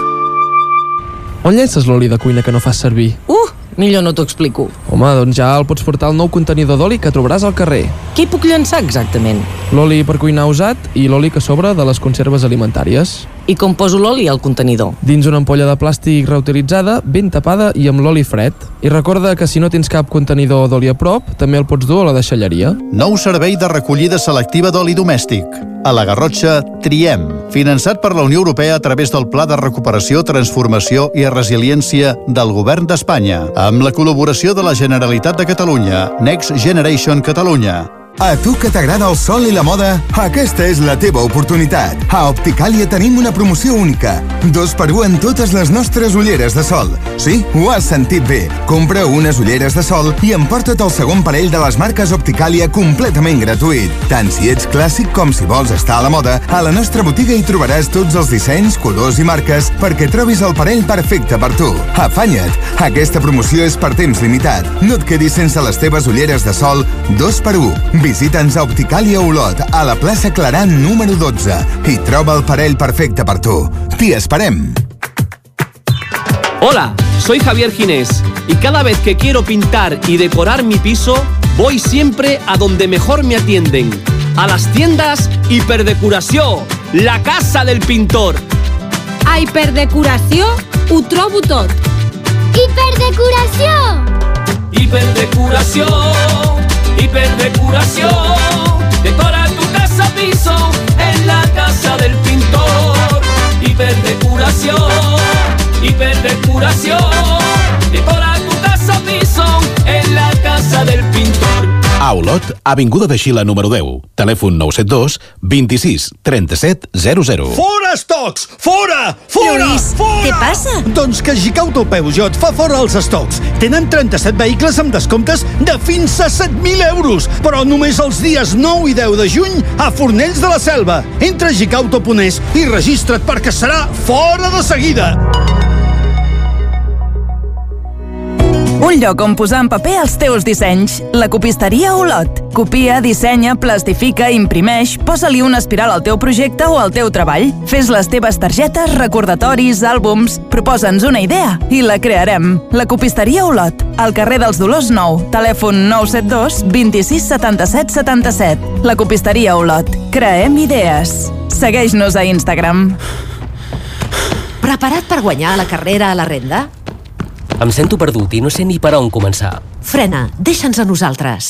On llences l'oli de cuina que no fas servir? Uh, millor no t'ho explico. Home, doncs ja el pots portar al nou contenidor d'oli que trobaràs al carrer. Què hi puc llançar exactament? L'oli per cuinar usat i l'oli que sobra de les conserves alimentàries. I com poso l'oli al contenidor? Dins una ampolla de plàstic reutilitzada, ben tapada i amb l'oli fred. I recorda que si no tens cap contenidor d'oli a prop, també el pots dur a la deixalleria. Nou servei de recollida selectiva d'oli domèstic. A la Garrotxa, Triem, finançat per la Unió Europea a través del Pla de Recuperació, Transformació i Resiliència del Govern d'Espanya, amb la col·laboració de la Generalitat de Catalunya, Next Generation Catalunya. A tu que t'agrada el sol i la moda, aquesta és la teva oportunitat. A Opticàlia tenim una promoció única. Dos per un en totes les nostres ulleres de sol. Sí, ho has sentit bé. Compra unes ulleres de sol i emporta't el segon parell de les marques Opticàlia completament gratuït. Tant si ets clàssic com si vols estar a la moda, a la nostra botiga hi trobaràs tots els dissenys, colors i marques perquè trobis el parell perfecte per tu. Afanya't! Aquesta promoció és per temps limitat. No et quedis sense les teves ulleres de sol dos per un. Visita'ns a Opticàlia Olot, a la plaça Claran número dotze, i troba el parell perfecte per tu. T'hi esperem! Hola, soy Javier Ginés y cada vez que quiero pintar y decorar mi piso, voy siempre a donde mejor me atienden, a las tiendas Hiperdecoració, la casa del pintor. A Hiperdecoració ho trobo tot. Hiperdecoració! Hiperdecoració, Hiperdecoració, decora tu casa piso en la casa del pintor. Hiperdecoració, Hiperdecoració, decora tu casa piso en la casa del pintor. A Olot, avinguda de Xila número deu. Telèfon nou set dos, vint-i-sis, trenta-set, zero zero. Fora estocs! Fora! Fora! Lluís, fora! què passa? Doncs que Gicauto Peugeot fa fora els estocs. Tenen trenta-set vehicles amb descomptes de fins a set mil euros, però només els dies nou i deu de juny a Fornells de la Selva. Entra a gicauto punt es i registra't perquè serà fora de seguida. Un lloc on posar en paper els teus dissenys. La copisteria Olot. Copia, dissenya, plastifica, imprimeix, posa-li una espiral al teu projecte o al teu treball. Fes les teves targetes, recordatoris, àlbums. Proposa'ns una idea i la crearem. La copisteria Olot. Al carrer dels Dolors nou. Telèfon nou set dos, vint-i-sis, setanta-set, setanta-set. La copisteria Olot. Creem idees. Segueix-nos a Instagram. Preparat per guanyar la carrera a la renda? Em sento perdut i no sé ni per on començar. Frena, deixa'ns a nosaltres.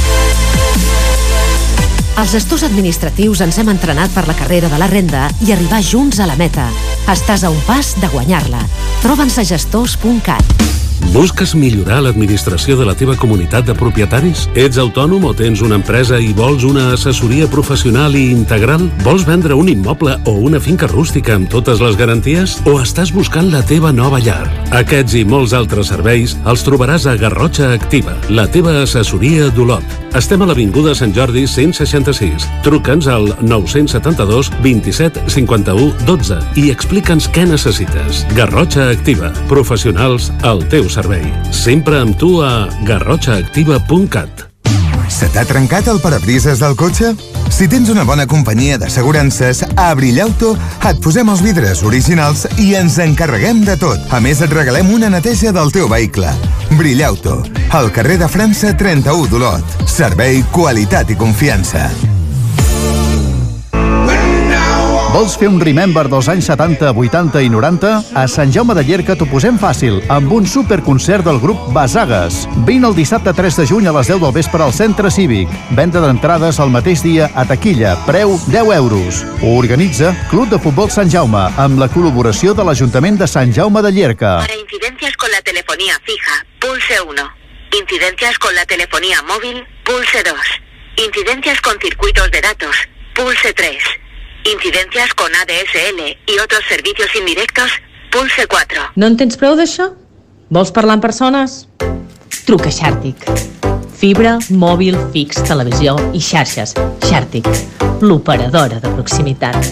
Els gestors administratius ens hem entrenat per la carrera de la renda i arribar junts a la meta. Estàs a un pas de guanyar-la. Troba'ns a gestors punt cat. Busques millorar l'administració de la teva comunitat de propietaris? Ets autònom o tens una empresa i vols una assessoria professional i integral? Vols vendre un immoble o una finca rústica amb totes les garanties? O estàs buscant la teva nova llar? Aquests i molts altres serveis els trobaràs a Garrotxa Activa, la teva assessoria d'Olot. Estem a l'Avinguda Sant Jordi cent seixanta-sis. Truca'ns al nou set dos, vint-i-set, cinquanta-u, dotze i explica'ns què necessites. Garrotxa Activa, professionals al teu servei. Sempre amb tu a garrotxa activa punt cat. Se t'ha trencat el parabrises del cotxe? Si tens una bona companyia d'assegurances, a Brillauto et posem els vidres originals i ens encarreguem de tot. A més, et regalem una neteja del teu vehicle. Brillauto, al carrer de França trenta-u d'Olot. Servei, qualitat i confiança. Vols fer un remember dels anys setanta, vuitanta i noranta? A Sant Jaume de Llierca t'ho posem fàcil, amb un superconcert del grup Basagues. Vine el dissabte tres de juny a les deu del vespre al Centre Cívic. Venda d'entrades el mateix dia a taquilla, preu deu euros. Ho organitza Club de Futbol Sant Jaume, amb la col·laboració de l'Ajuntament de Sant Jaume de Llierca. Para incidencias con la telefonía fija, pulse uno. Incidencias con la telefonía móvil, pulse dos. Incidencias con circuitos de datos, pulse tres. Incidencias con A D S L y otros servicios indirectos, pulse cuatro. No en tens prou d'això? Vols parlar amb persones? Truca Xàrtic. Fibra, mòbil, fix, televisió i xarxes. Xàrtic, l'operadora de proximitat.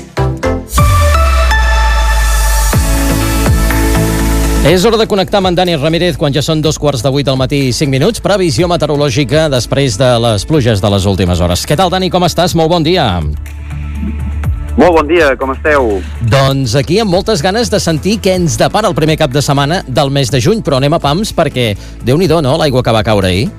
És hora de connectar amb en Dani Ramírez quan ja són dos quarts de vuit del matí i cinc minuts. Previsió meteorològica després de les pluges de les últimes hores. Què tal, Dani? Com estàs? Molt bon dia. Molt bon dia, com esteu? Doncs aquí amb moltes ganes de sentir què ens depara el primer cap de setmana del mes de juny, però anem a pams perquè, Déu-n'hi-do, no?, l'aigua que va caure ahir.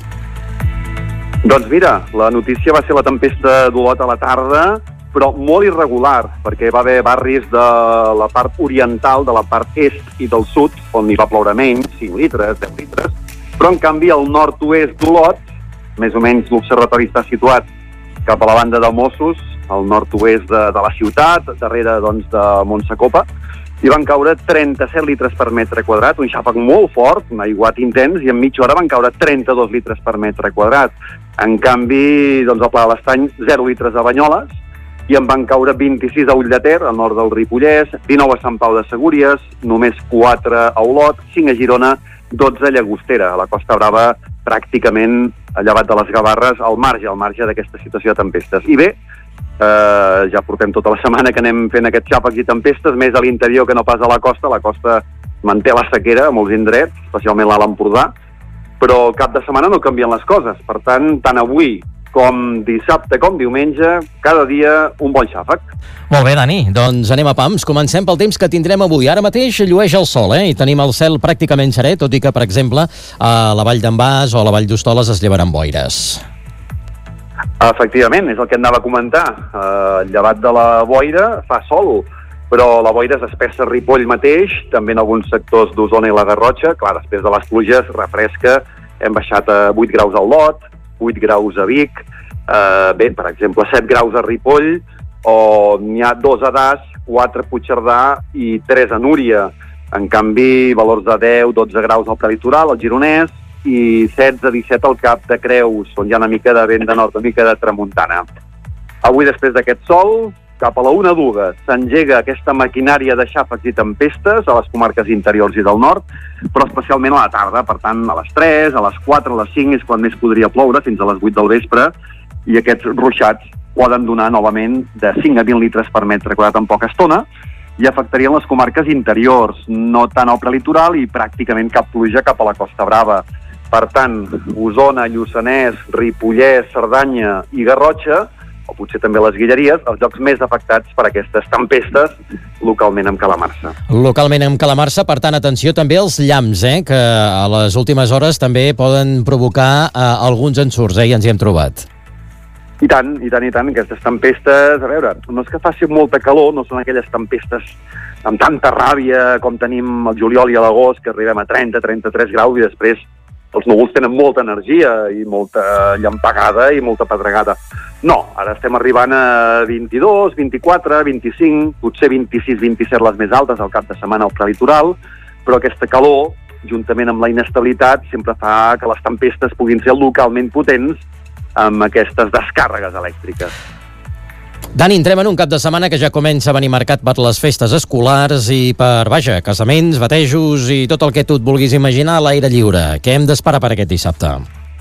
Doncs mira, la notícia va ser la tempesta d'Olot a la tarda, però molt irregular, perquè va haver barris de la part oriental, de la part est i del sud, on hi va ploure menys, cinc litres, deu litres, però en canvi al nord-oest d'Olot, més o menys l'observatori està situat cap a la banda de Mossos, al nord-oest de, de la ciutat, darrere doncs, de Montsacopa, i van caure trenta-set litres per metre quadrat, un xàfec molt fort, un aiguat intens, i en mitja hora van caure trenta-dos litres per metre quadrat. En canvi, doncs, al Pla de l'Estany, zero litres a Banyoles, i en van caure vint-i-sis a Ull de Ter, al nord del Ripollès, dinou a Sant Pau de Segúries, només quatre a Olot, cinc a Girona, dotze a Llagostera, a la Costa Brava, pràcticament llevat de les Gavarres, al marge, al marge d'aquesta situació de tempestes. I bé, eh, ja portem tota la setmana que anem fent aquests xàfecs i tempestes, més a l'interior que no pas a la costa. La costa manté la sequera a molts indrets, especialment l'Alt Empordà, però cap de setmana no canvien les coses. Per tant, tant avui com dissabte com diumenge, cada dia un bon xàfec. Molt bé, Dani, doncs anem a pams. Comencem pel temps que tindrem avui. Ara mateix llueix el sol, eh? I tenim el cel pràcticament serè, tot i que, per exemple, a la Vall d'en Bas o a la Vall d'Hostoles es llevaran boires. Efectivament, és el que anava a comentar. Uh, llevat de la boira fa sol, però la boira és espessa a Ripoll mateix, també en alguns sectors d'Osona i la Garrotxa. Clar, després de les pluges refresca, hem baixat a vuit graus a Olot, vuit graus a Vic, uh, bé, per exemple, set graus a Ripoll, o n'hi ha dos a Das, quatre a Puigcerdà i tres a Núria. En canvi, valors de deu, dotze graus al prelitoral, al Gironès, i setze a disset al Cap de Creus, on hi ha una mica de vent de nord, una mica de tramuntana. Avui, després d'aquest sol, cap a la una duga, s'engega aquesta maquinària de xàfecs i tempestes a les comarques interiors i del nord, però especialment a la tarda, per tant, a les tres, a les quatre, a les cinc és quan més podria ploure, fins a les vuit del vespre, i aquests ruixats poden donar novament de cinc a vint litres per metre quadrat en poca estona, i afectarien les comarques interiors, no tant al prelitoral i pràcticament cap pluja cap a la Costa Brava. Per tant, Osona, Lluçanès, Ripollès, Cerdanya i Garrotxa, o potser també les Guilleries, els llocs més afectats per aquestes tempestes localment amb calamarsa. Localment amb calamarsa, per tant, atenció també als llamps, eh, que a les últimes hores també poden provocar eh, alguns ensurts, eh, i ens hi hem trobat. I tant, i tant, i tant, aquestes tempestes, a veure, no és que faci molta calor, no són aquelles tempestes amb tanta ràbia com tenim al juliol i a l'agost, que arribem a trenta a trenta-tres graus i després els núvols tenen molta energia i molta llampegada i molta pedregada. No, ara estem arribant a vint-i-dos, vint-i-quatre, vint-i-cinc, potser vint-i-sis, vint-i-set les més altes al cap de setmana al prelitoral, però aquesta calor, juntament amb la inestabilitat, sempre fa que les tempestes puguin ser localment potents amb aquestes descàrregues elèctriques. Dani, entrem en un cap de setmana que ja comença a venir marcat per les festes escolars i per, vaja, casaments, batejos i tot el que tu et vulguis imaginar a l'aire lliure. Què hem d'esperar per aquest dissabte?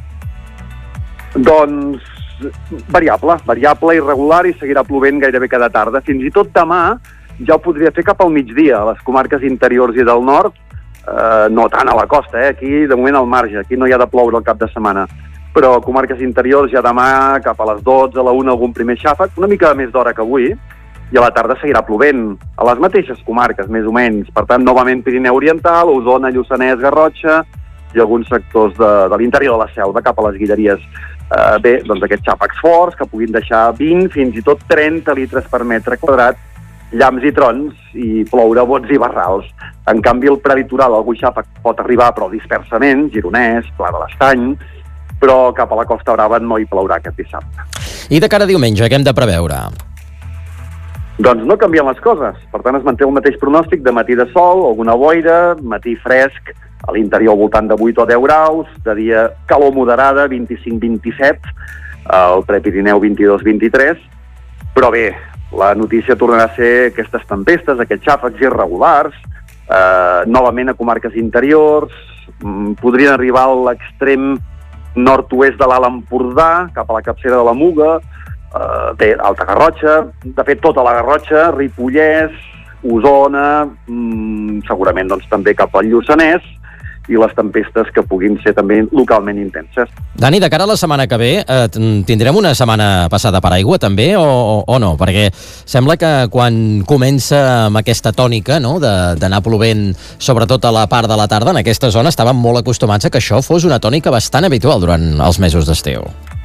Doncs variable, variable, irregular i seguirà plovent gairebé cada tarda. Fins i tot demà ja ho podria fer cap al migdia, a les comarques interiors i del nord, eh, no tant a la costa, eh? Aquí de moment al marge, aquí no hi ha de ploure el cap de setmana. Però comarques interiors ja demà cap a les dotze, a la una, algun primer xàfec, una mica més d'hora que avui, i a la tarda seguirà plovent, a les mateixes comarques, més o menys. Per tant, novament Pirineu Oriental, Osona, Lluçanès, Garrotxa i alguns sectors de, de l'interior de la Selva, cap a les Guilleries. Eh, bé, doncs aquests xàfecs forts que puguin deixar vint fins i tot trenta litres per metre quadrat llamps i trons i ploure bots i barrals. En canvi, el prelitoral, algun xàfec pot arribar, però dispersament, Gironès, Pla de l'Estany, però cap a la Costa Brava no hi plourà aquest dissabte. I de cara a diumenge, què hem de preveure? Doncs no canvien les coses. Per tant, es manté el mateix pronòstic de matí de sol, alguna boira, matí fresc, a l'interior al voltant de vuit o deu graus, de dia calor moderada, vint-i-cinc vint-i-set, al Prepirineu vint-i-dos vint-i-tres, però bé, la notícia tornarà a ser aquestes tempestes, aquests xàfecs irregulars, eh, novament a comarques interiors, podrien arribar a l'extrem nord-oest de l'Alt Empordà, cap a la capçera de la Muga, eh, bé, Alta Garrotxa, de fet tota la Garrotxa, Ripollès, Osona, mmm, segurament doncs, també cap al Lluçanès, i les tempestes que puguin ser també localment intenses. Dani, de cara a la setmana que ve, eh, tindrem una setmana passada per aigua també o, o, o no? Perquè sembla que quan comença amb aquesta tònica, no?, d'anar plovent sobretot a la part de la tarda, en aquesta zona estàvem molt acostumats a que això fos una tònica bastant habitual durant els mesos d'estiu.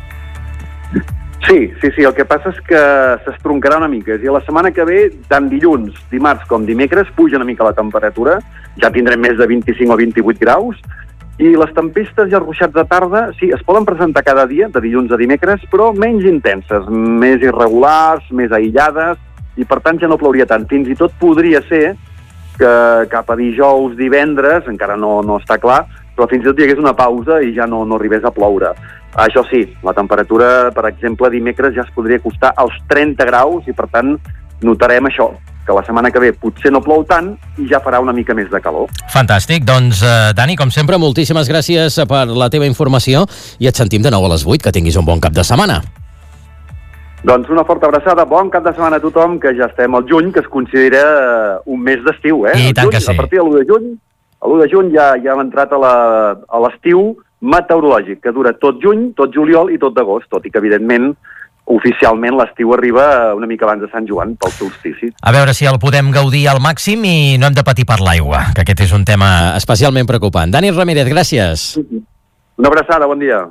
Sí, sí, sí, el que passa és que s'estroncarà una mica, i a la setmana que ve, tant dilluns, dimarts com dimecres, puja una mica la temperatura, ja tindrem més de vint-i-cinc o vint-i-vuit graus, i les tempestes i els ruixats de tarda, sí, es poden presentar cada dia, de dilluns a dimecres, però menys intenses, més irregulars, més aïllades, i per tant ja no plouria tant. Fins i tot podria ser que cap a dijous, divendres, encara no, no està clar, però fins i tot hi hagués una pausa i ja no, no arribés a ploure. Això sí, la temperatura, per exemple, dimecres ja es podria acostar als trenta graus i, per tant, notarem això, que la setmana que ve potser no plou tant i ja farà una mica més de calor. Fantàstic. Doncs, eh, Dani, com sempre, moltíssimes gràcies per la teva informació i et sentim de nou a les vuit. Que tinguis un bon cap de setmana. Doncs una forta abraçada, bon cap de setmana a tothom, que ja estem al juny, que es considera un mes d'estiu, eh? I tant juny, que sí. A partir de l'u de juny, a l'u de juny ja, ja hem entrat a l'estiu meteorològic, que dura tot juny, tot juliol i tot d'agost, tot i que, evidentment, oficialment l'estiu arriba una mica abans de Sant Joan, pel solstici. A veure si el podem gaudir al màxim i no hem de patir per l'aigua, que aquest és un tema especialment preocupant. Dani Ramírez, gràcies. Una abraçada, bon dia.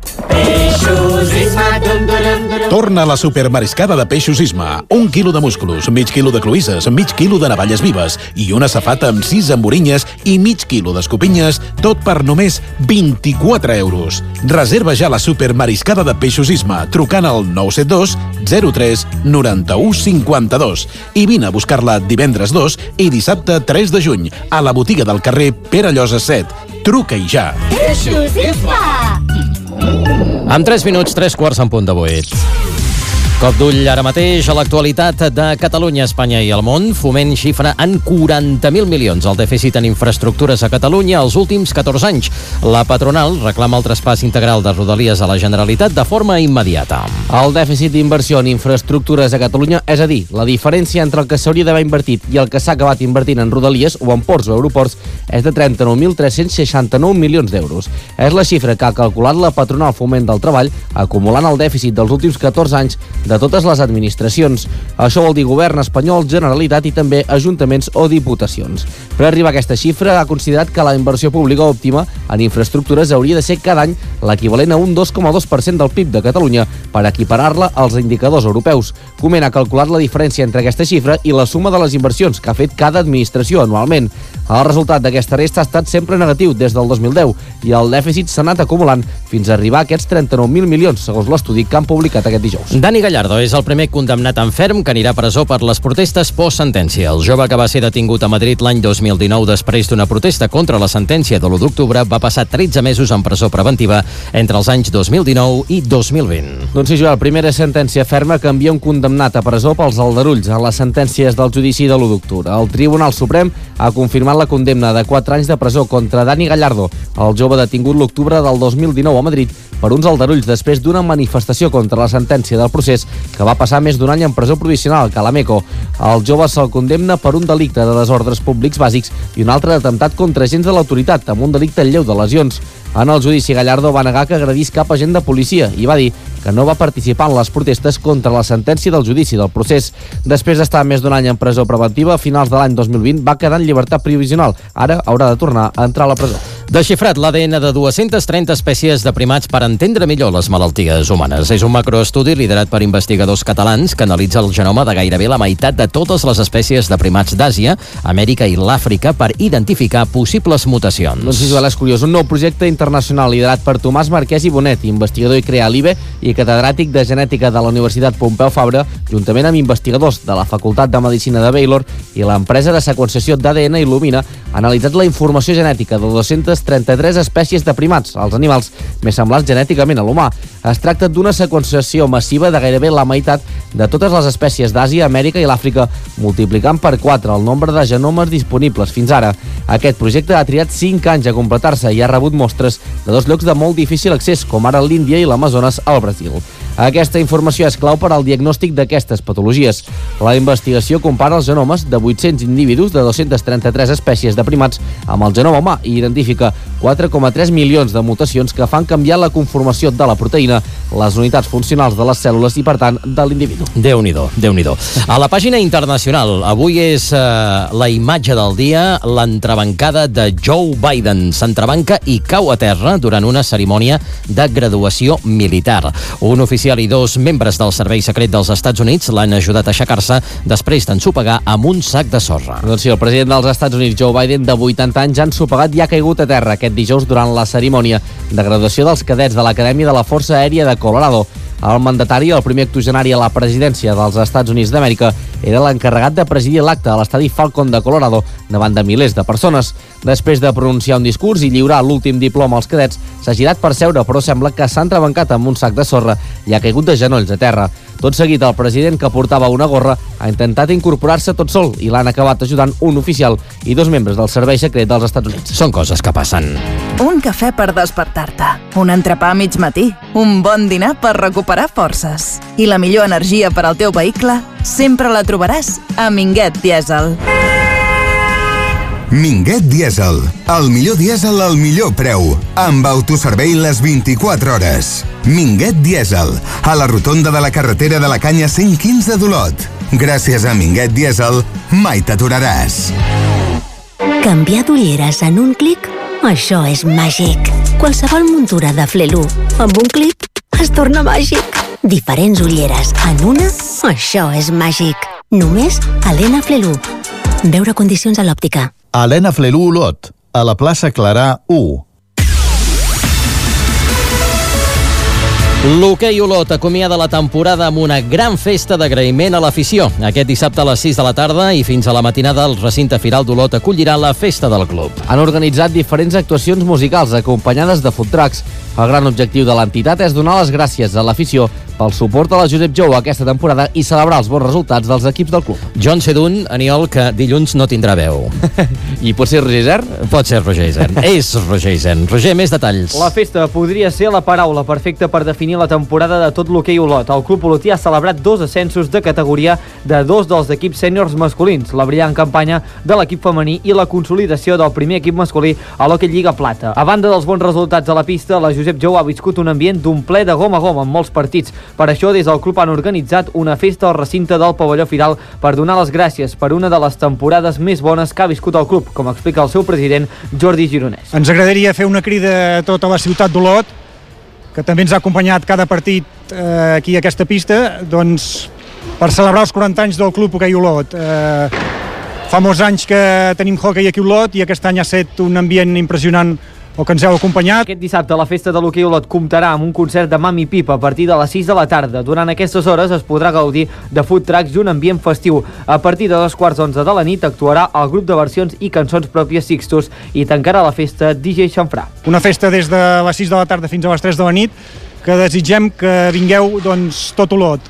Peixos Isma, dum, dum, dum. Torna la supermariscada de peixos Isma. Un quilo de musclos, mig quilo de cloïsses, mig quilo de navalles vives i una safata amb sis emborinyes i mig quilo d'escopinyes, tot per només vint-i-quatre euros. Reserva ja la supermariscada de peixos Isma trucant al nou set dos zero tres noranta-u cinquanta-dos i vine a buscar-la divendres dos i dissabte tres de juny a la botiga del carrer Pere Llosa set. Truca-hi ja. Peixos Isma. Amb tres minuts, tres quarts en punt de vuit. Cop d'ull ara mateix a l'actualitat de Catalunya, Espanya i el món. Foment xifra en quaranta mil milions el dèficit en infraestructures a Catalunya els últims catorze anys. La patronal reclama el traspàs integral de Rodalies a la Generalitat de forma immediata. El dèficit d'inversió en infraestructures a Catalunya, és a dir, la diferència entre el que s'hauria d'haver invertit i el que s'ha acabat invertint en Rodalies o en ports o aeroports, és de trenta-nou mil tres-cents seixanta-nou milions d'euros. És la xifra que ha calculat la patronal Foment del Treball, acumulant el dèficit dels últims catorze anys de totes les administracions. Això vol dir govern espanyol, Generalitat i també ajuntaments o diputacions. Per arribar a aquesta xifra, ha considerat que la inversió pública òptima en infraestructures hauria de ser cada any l'equivalent a un dos coma dos per cent del P I B de Catalunya per equiparar-la als indicadors europeus. Foment ha calculat la diferència entre aquesta xifra i la suma de les inversions que ha fet cada administració anualment. El resultat d'aquesta resta ha estat sempre negatiu des del dos mil deu i el dèficit s'ha anat acumulant fins a arribar a aquests trenta-nou mil milions, segons l'estudi que han publicat aquest dijous. Dani Gallardo és el primer condemnat en ferm que anirà a presó per les protestes post-sentència. El jove que va ser detingut a Madrid l'any dos mil dinou després d'una protesta contra la sentència de l'u d'octubre va passar tretze mesos en presó preventiva entre els anys dos mil dinou i dos mil vint. Doncs sí, Joel, primera sentència ferma que envia un condemnat a presó pels aldarulls en les sentències del judici de l'u d'octubre. El Tribunal Suprem ha confirmat la condemna de quatre anys de presó contra Dani Gallardo, el jove detingut l'octubre del dos mil dinou a Madrid per uns aldarulls després d'una manifestació contra la sentència del procés que va passar més d'un any en presó provisional a Calameco. El jove se'l condemna per un delicte de desordres públics bàsics i un altre d'atemptat contra agents de l'autoritat, amb un delicte lleu de lesions. En el judici, Gallardo va negar que agredís cap agent de policia i va dir que no va participar en les protestes contra la sentència del judici del procés. Després d'estar més d'un any en presó preventiva, a finals de l'any dos mil vint va quedar en llibertat provisional. Ara haurà de tornar a entrar a la presó. Desxifrat l'A D N de dues-centes trenta espècies de primats per entendre millor les malalties humanes. És un macroestudi liderat per investigadors catalans que analitza el genoma de gairebé la meitat de totes les espècies de primats d'Àsia, Amèrica i l'Àfrica per identificar possibles mutacions. Doncs visual és curiós. Un nou projecte internacional liderat per Tomàs Marquès i Bonet, investigador i crea l'I B E i catedràtic de genètica de la Universitat Pompeu Fabra, juntament amb investigadors de la Facultat de Medicina de Baylor i l'empresa de seqüenciació d'A D N Illumina, ha analitzat la informació genètica de dues-centes trenta-tres espècies de primats, els animals més semblants genèticament a l'humà. Es tracta d'una seqüenciació massiva de gairebé la meitat de totes les espècies d'Àsia, Amèrica i l'Àfrica, multiplicant per quatre el nombre de genomes disponibles fins ara. Aquest projecte ha triat cinc anys a completar-se i ha rebut mostres de dos llocs de molt difícil accés, com ara l'Índia i l'Amazones al Brasil. Aquesta informació és clau per al diagnòstic d'aquestes patologies. La investigació compara els genomes de vuit-cents individus de dues-centes trenta-tres espècies de primats amb el genoma humà i identifica quatre coma tres milions de mutacions que fan canviar la conformació de la proteïna, les unitats funcionals de les cèl·lules i, per tant, de l'individu. Déu-n'hi-do, Déu-n'hi-do. A la pàgina internacional, avui és eh, la imatge del dia, l'entrebancada de Joe Biden. S'entrebanca i cau a terra durant una cerimònia de graduació militar. Un oficial i dos membres del Servei Secret dels Estats Units l'han ajudat a aixecar-se després d'ensopegar amb un sac de sorra. Doncs sí, el president dels Estats Units, Joe Biden, de vuitanta anys, ja ha ensopegat i ha caigut a terra aquest dijous durant la cerimònia de graduació dels cadets de l'Acadèmia de la Força Aèria de Colorado. El mandatari, el primer octogenari a la presidència dels Estats Units d'Amèrica, era l'encarregat de presidir l'acte a l'estadi Falcon de Colorado davant de milers de persones. Després de pronunciar un discurs i lliurar l'últim diploma als cadets, s'ha girat per seure, però sembla que s'ha entrebancat amb un sac de sorra i ha caigut de genolls a terra. Tot seguit, el president, que portava una gorra, ha intentat incorporar-se tot sol i l'han acabat ajudant un oficial i dos membres del Servei Secret dels Estats Units. Són coses que passen. Un cafè per despertar-te, un entrepà a mig matí, un bon dinar per recuperar forces. I la millor energia per al teu vehicle sempre la trobaràs a Minguet Dièsel. Minguet Dièsel, el millor dièsel al millor preu, amb autoservei les vint-i-quatre hores. Minguet Dièsel, a la rotonda de la carretera de la Canya cent quinze d'Olot. Gràcies a Minguet Dièsel, mai t'aturaràs. Canviar d'ulleres en un clic? Això és màgic. Qualsevol muntura de Flelu, amb un clic, es torna màgic. Diferents ulleres en una? Això és màgic. Només a l'Ena Flelu. Veure condicions a l'òptica. Helena Flelu Olot, a la plaça Clarà u. L'hoquei Olot acomiada la temporada amb una gran festa d'agraïment a l'afició. Aquest dissabte a les sis de la tarda i fins a la matinada el recinte firal d'Olot acollirà la festa del club. Han organitzat diferents actuacions musicals acompanyades de food trucks. El gran objectiu de l'entitat és donar les gràcies a l'afició pel suport a la Josep Jou aquesta temporada i celebrar els bons resultats dels equips del club. John Sedun, Aniol, que dilluns no tindrà veu. I pot ser Roger Isern? Pot ser Roger Isern. És Roger Isern. Roger, més detalls. La festa podria ser la paraula perfecta per definir la temporada de tot l'hoquei Olot. El club olotí ha celebrat dos ascensos de categoria de dos dels equips sèniors masculins, la brillant campanya de l'equip femení i la consolidació del primer equip masculí a l'Hockey Lliga Plata. A banda dels bons resultats a la pista, la Josep Jou ha viscut un ambient d'un ple de gom a gom en molts partits. Per això, des del club han organitzat una festa al recinte del pavelló Firal per donar les gràcies per una de les temporades més bones que ha viscut el club, com explica el seu president, Jordi Gironès. Ens agradaria fer una crida a tota la ciutat d'Olot, que també ens ha acompanyat cada partit eh, aquí a aquesta pista, doncs per celebrar els quaranta anys del club Hoquei Olot. Eh, fa molts anys que tenim hoquei aquí a Olot i aquest any ha estat un ambient impressionant o que ens heu acompanyat. Aquest dissabte la festa de l'hoquei Olot comptarà amb un concert de Mami Pipa a partir de les sis de la tarda. Durant aquestes hores es podrà gaudir de food trucks i un ambient festiu. A partir de dos quarts d'onze de la nit actuarà el grup de versions i cançons pròpies Sixtus i tancarà la festa D J Xanfrà. Una festa des de les sis de la tarda fins a les tres de la nit que desitgem que vingueu doncs, tot Olot.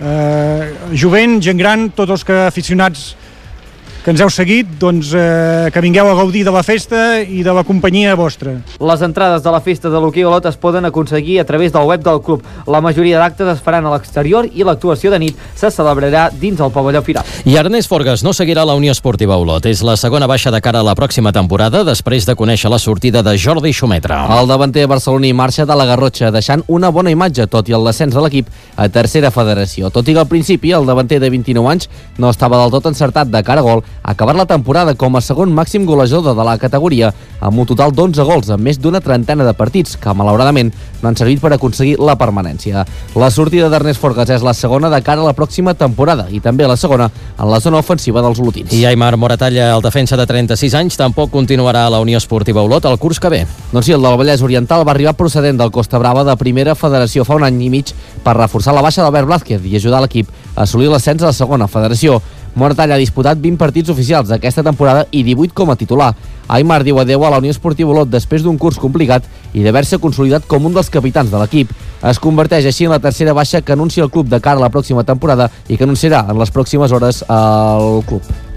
Eh, jovent, gent gran, tots els que aficionats que ens heu seguit, doncs, eh, que vingueu a gaudir de la festa i de la companyia vostra. Les entrades de la festa de l'hoquei Olot es poden aconseguir a través del web del club. La majoria d'actes es faran a l'exterior i l'actuació de nit se celebrarà dins el pavelló Firal. I Ernest Forgas no seguirà la Unió Esportiva Olot. És la segona baixa de cara a la pròxima temporada després de conèixer la sortida de Jordi Xumetre. El davanter barceloní marxa de la Garrotxa, deixant una bona imatge, tot i el descens de l'equip a tercera federació. Tot i que al principi el davanter de vint-i-nou anys no estava del tot encertat de cara a gol ha acabat la temporada com a segon màxim golejador de la categoria, amb un total d'onze gols en més d'una trentena de partits, que malauradament no han servit per aconseguir la permanència. La sortida d'Ernest Forgas és la segona de cara a la pròxima temporada i també la segona en la zona ofensiva dels olotins. I Aimar Moratalla, el defensa de trenta-sis anys, tampoc continuarà a la Unió Esportiva Olot el curs que ve. Doncs sí, el del Vallès Oriental va arribar procedent del Costa Brava de Primera Federació fa un any i mig per reforçar la baixa d'Albert Blázquez i ajudar l'equip a assolir l'ascens a la segona federació. Moratalla ha disputat vint partits oficials d'aquesta temporada i divuit com a titular. Aimar diu adeu a la Unió Esportiva Olot després d'un curs complicat i d'haver-se consolidat com un dels capitans de l'equip. Es converteix així en la tercera baixa que anuncia el club de cara a la pròxima temporada i que anunciarà en les pròximes hores al club.